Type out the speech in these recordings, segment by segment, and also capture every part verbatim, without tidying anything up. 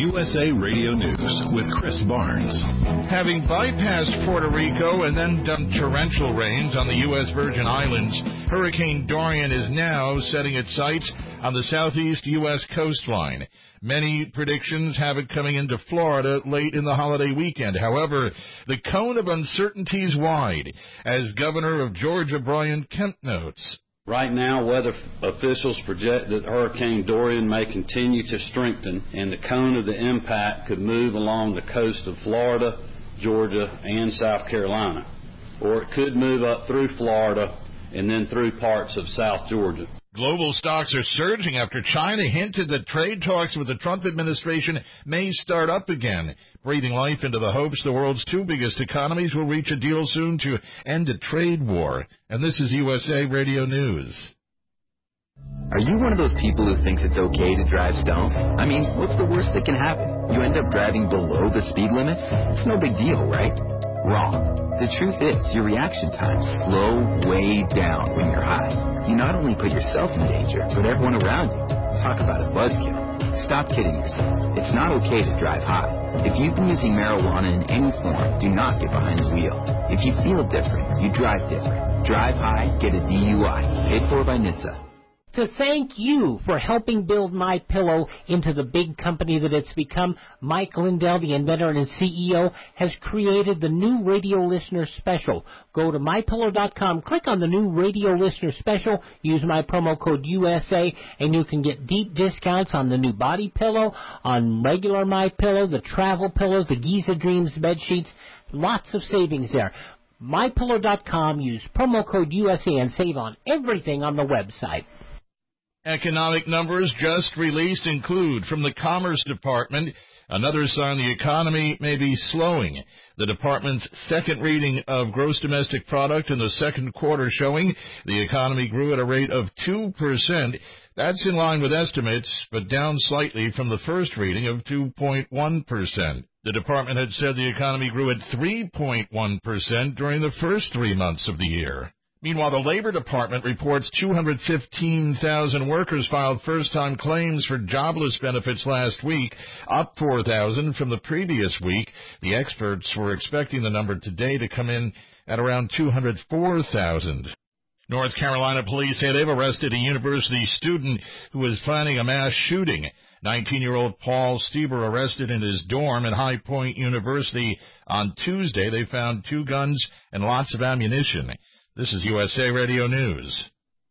U S A Radio News with Chris Barnes. Having bypassed Puerto Rico and then dumped torrential rains on the U S Virgin Islands, Hurricane Dorian is now setting its sights on the southeast U S coastline. Many predictions have it coming into Florida late in the holiday weekend. However, the cone of uncertainty is wide, as Governor of Georgia Brian Kemp notes. Right now, weather officials project that Hurricane Dorian may continue to strengthen, and the cone of the impact could move along the coast of Florida, Georgia, and South Carolina. Or it could move up through Florida and then through parts of South Georgia. Global stocks are surging after China hinted that trade talks with the Trump administration may start up again, breathing life into the hopes the world's two biggest economies will reach a deal soon to end a trade war. And this is U S A Radio News. Are you one of those people who thinks it's okay to drive stoned? I mean, what's the worst that can happen? You end up driving below the speed limit? It's no big deal, right? Wrong. The truth is, your reaction times slow way down when you're high. You not only put yourself in danger, but everyone around you. Talk about a buzzkill. Stop kidding yourself. It's not okay to drive high. If you've been using marijuana in any form, do not get behind the wheel. If you feel different, you drive different. Drive high, get a D U I. Paid for by N H T S A. To thank you for helping build MyPillow into the big company that it's become, Mike Lindell, the inventor and C E O, has created the new radio listener special. Go to my pillow dot com, click on the new radio listener special, use my promo code U S A, and you can get deep discounts on the new body pillow, on regular MyPillow, the travel pillows, the Giza Dreams bed sheets. Lots of savings there. my pillow dot com, use promo code U S A and save on everything on the website. Economic numbers just released include from the Commerce Department another sign the economy may be slowing. The department's second reading of gross domestic product in the second quarter showing the economy grew at a rate of two percent. That's in line with estimates, but down slightly from the first reading of two point one percent. The department had said the economy grew at three point one percent during the first three months of the year. Meanwhile, the Labor Department reports two hundred fifteen thousand workers filed first-time claims for jobless benefits last week, up four thousand from the previous week. The experts were expecting the number today to come in at around two hundred four thousand. North Carolina police say they've arrested a university student who was planning a mass shooting. nineteen-year-old Paul Stieber arrested in his dorm at High Point University on Tuesday. They found two guns and lots of ammunition. This is U S A Radio News.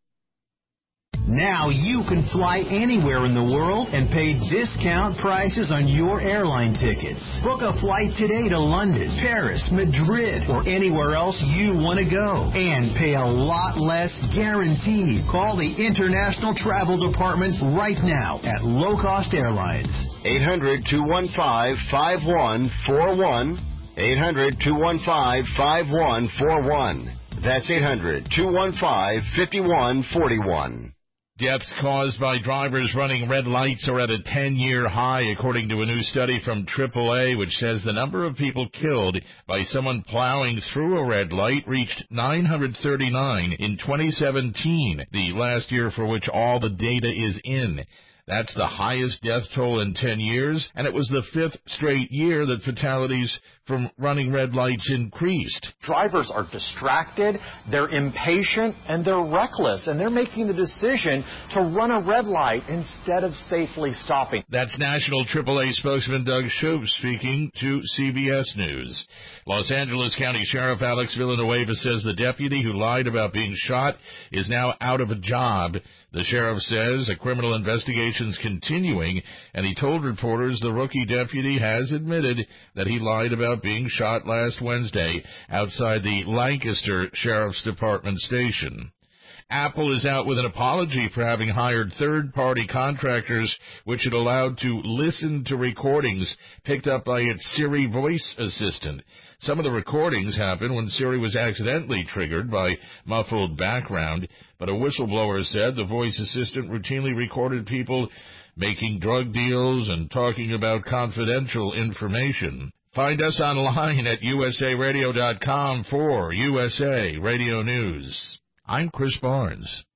Now you can fly anywhere in the world and pay discount prices on your airline tickets. Book a flight today to London, Paris, Madrid, or anywhere else you want to go. And pay a lot less guaranteed. Call the International Travel Department right now at Low Cost Airlines. eight hundred, two one five, five one four one. eight hundred, two one five, five one four one. That's eight hundred, two one five, five one four one. Deaths caused by drivers running red lights are at a ten-year high, according to a new study from triple A, which says the number of people killed by someone plowing through a red light reached nine hundred thirty-nine in twenty seventeen, the last year for which all the data is in. That's the highest death toll in ten years, and it was the fifth straight year that fatalities from running red lights increased. Drivers are distracted, they're impatient, and they're reckless, and they're making the decision to run a red light instead of safely stopping. That's National triple A spokesman Doug Shoup speaking to C B S News. Los Angeles County Sheriff Alex Villanueva says the deputy who lied about being shot is now out of a job. The sheriff says a criminal investigation's continuing, and he told reporters the rookie deputy has admitted that he lied about being shot last Wednesday outside the Lancaster Sheriff's Department station. Apple is out with an apology for having hired third-party contractors which it allowed to listen to recordings picked up by its Siri voice assistant. Some of the recordings happened when Siri was accidentally triggered by muffled background, but a whistleblower said the voice assistant routinely recorded people making drug deals and talking about confidential information. Find us online at U S A radio dot com for U S A Radio News. I'm Chris Barnes.